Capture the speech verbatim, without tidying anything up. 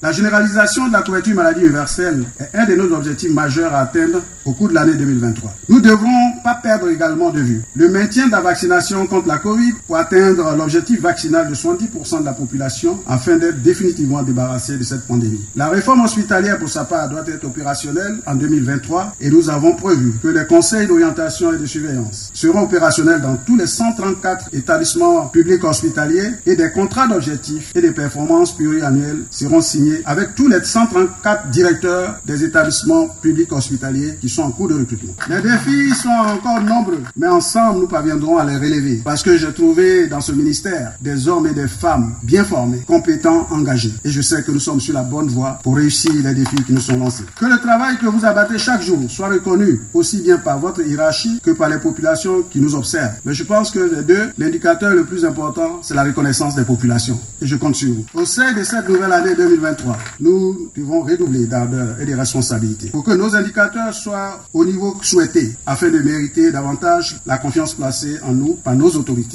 La généralisation de la couverture maladie universelle est un de nos objectifs majeurs à atteindre au cours de l'année deux mille vingt-trois. Nous ne devrons pas perdre également de vue le maintien de la vaccination contre la Covid pour atteindre l'objectif vaccinal de soixante-dix pour cent de la population afin d'être définitivement débarrassé de cette pandémie. La réforme hospitalière, pour sa part, doit être opérationnelle en deux mille vingt-trois et nous avons prévu que les conseils d'orientation et de surveillance seront opérationnels dans tous les cent trente-quatre établissements publics hospitaliers et des contrats d'objectifs et de performances pluriannuels seront signés avec tous les cent trente-quatre directeurs des établissements publics hospitaliers qui sont en cours de recrutement. Les défis sont encore nombreux, mais ensemble nous parviendrons à les relever parce que j'ai trouvé dans ce ministère des hommes et des femmes bien formés, compétents, engagés. Et je sais que nous sommes sur la bonne voie pour réussir les défis qui nous sont lancés. Que le travail que vous abattez chaque jour soit reconnu aussi bien par votre hiérarchie que par les populations qui nous observent. Mais je pense que les deux, l'indicateur le plus important, c'est la reconnaissance des populations. Et je compte sur vous. Au sein de cette nouvelle année deux mille vingt-trois, nous devons redoubler d'ardeur et de responsabilité pour que nos indicateurs soient au niveau souhaité afin de mériter davantage la confiance placée en nous par nos autorités.